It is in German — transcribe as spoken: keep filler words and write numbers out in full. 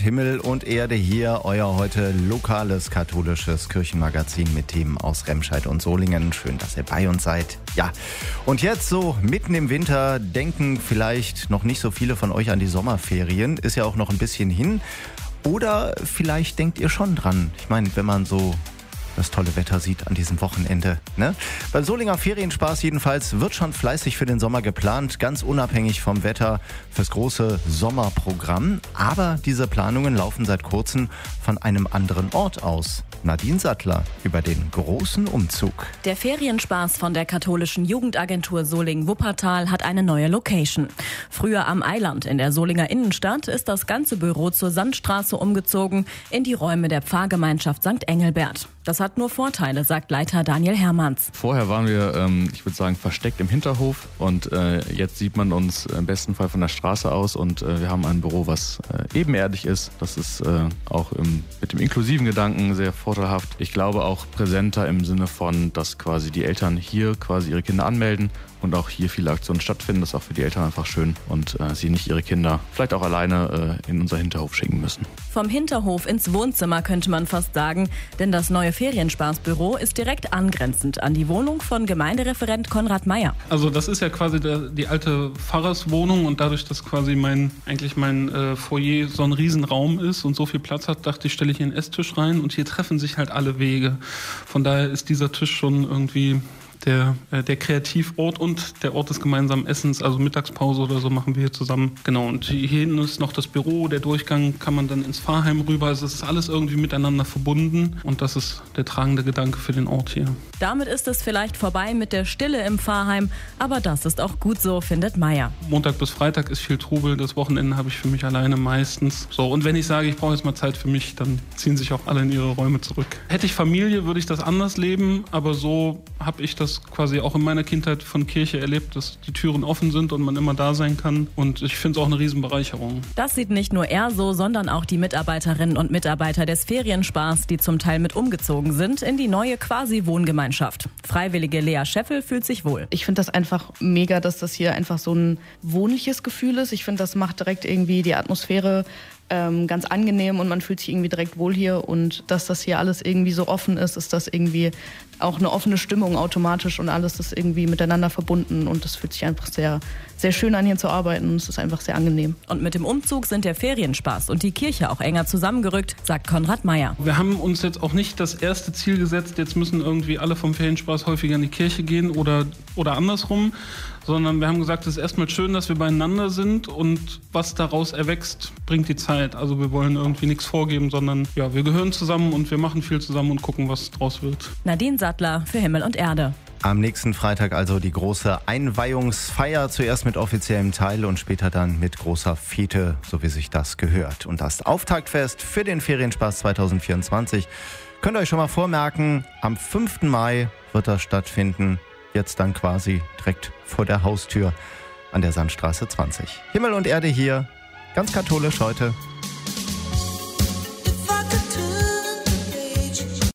Himmel und Erde hier, euer heute lokales katholisches Kirchenmagazin mit Themen aus Remscheid und Solingen. Schön, dass ihr bei uns seid. Ja, und jetzt so mitten im Winter denken vielleicht noch nicht so viele von euch an die Sommerferien. Ist ja auch noch ein bisschen hin. Oder vielleicht denkt ihr schon dran. Ich meine, wenn man so das tolle Wetter sieht an diesem Wochenende. Ne? Beim Solinger Ferienspaß jedenfalls wird schon fleißig für den Sommer geplant, ganz unabhängig vom Wetter fürs große Sommerprogramm. Aber diese Planungen laufen seit kurzem von einem anderen Ort aus. Nadine Sattler über den großen Umzug. Der Ferienspaß von der katholischen Jugendagentur Solingen-Wuppertal hat eine neue Location. Früher am Eiland in der Solinger Innenstadt ist das ganze Büro zur Sandstraße umgezogen in die Räume der Pfarrgemeinschaft Sankt Engelbert. Das hat nur Vorteile, sagt Leiter Daniel Hermanns. Vorher waren wir, ähm, ich würde sagen, versteckt im Hinterhof und äh, jetzt sieht man uns im besten Fall von der Straße aus und äh, wir haben ein Büro, was äh, ebenerdig ist. Das ist äh, auch im, mit dem inklusiven Gedanken sehr vorteilhaft. Ich glaube auch präsenter im Sinne von, dass quasi die Eltern hier quasi ihre Kinder anmelden und auch hier viele Aktionen stattfinden. Das ist auch für die Eltern einfach schön und äh, sie nicht ihre Kinder vielleicht auch alleine äh, in unser Hinterhof schicken müssen. Vom Hinterhof ins Wohnzimmer könnte man fast sagen, denn das neue Ferienspaßbüro ist direkt angrenzend an die Wohnung von Gemeindereferent Konrad Meyer. Also das ist ja quasi der, die alte Pfarrerswohnung und dadurch, dass quasi mein eigentlich mein äh, Foyer so ein Riesenraum ist und so viel Platz hat, dachte ich, stelle ich hier einen Esstisch rein und hier treffen sich halt alle Wege. Von daher ist dieser Tisch schon irgendwie Der, äh, der Kreativort und der Ort des gemeinsamen Essens, also Mittagspause oder so machen wir hier zusammen. Genau, und hier hinten ist noch das Büro, der Durchgang kann man dann ins Pfarrheim rüber. Also es ist alles irgendwie miteinander verbunden und das ist der tragende Gedanke für den Ort hier. Damit ist es vielleicht vorbei mit der Stille im Pfarrheim, aber das ist auch gut so, findet Meyer. Montag bis Freitag ist viel Trubel, das Wochenende habe ich für mich alleine meistens. So, und wenn ich sage, ich brauche jetzt mal Zeit für mich, dann ziehen sich auch alle in ihre Räume zurück. Hätte ich Familie, würde ich das anders leben, aber so habe ich das quasi auch in meiner Kindheit von Kirche erlebt, dass die Türen offen sind und man immer da sein kann. Und ich finde es auch eine Riesenbereicherung. Das sieht nicht nur er so, sondern auch die Mitarbeiterinnen und Mitarbeiter des Ferienspaß, die zum Teil mit umgezogen sind in die neue Quasi-Wohngemeinschaft. Freiwillige Lea Scheffel fühlt sich wohl. Ich finde das einfach mega, dass das hier einfach so ein wohnliches Gefühl ist. Ich finde, das macht direkt irgendwie die Atmosphäre ähm, ganz angenehm und man fühlt sich irgendwie direkt wohl hier. Und dass das hier alles irgendwie so offen ist, ist das irgendwie auch eine offene Stimmung automatisch und alles ist irgendwie miteinander verbunden und das fühlt sich einfach sehr, sehr schön an, hier zu arbeiten und es ist einfach sehr angenehm. Und mit dem Umzug sind der Ferienspaß und die Kirche auch enger zusammengerückt, sagt Konrad Meyer. Wir haben uns jetzt auch nicht das erste Ziel gesetzt, jetzt müssen irgendwie alle vom Ferienspaß häufiger in die Kirche gehen oder, oder andersrum, sondern wir haben gesagt, es ist erstmal schön, dass wir beieinander sind und was daraus erwächst, bringt die Zeit. Also wir wollen irgendwie nichts vorgeben, sondern ja, wir gehören zusammen und wir machen viel zusammen und gucken, was draus wird. Nadine Sattler für Himmel und Erde. Am nächsten Freitag also die große Einweihungsfeier, zuerst mit offiziellem Teil und später dann mit großer Fete, so wie sich das gehört. Und das Auftaktfest für den Ferienspaß zwanzig vierundzwanzig könnt ihr euch schon mal vormerken, am fünften Mai wird das stattfinden, jetzt dann quasi direkt vor der Haustür an der Sandstraße zwanzig. Himmel und Erde hier, ganz katholisch heute.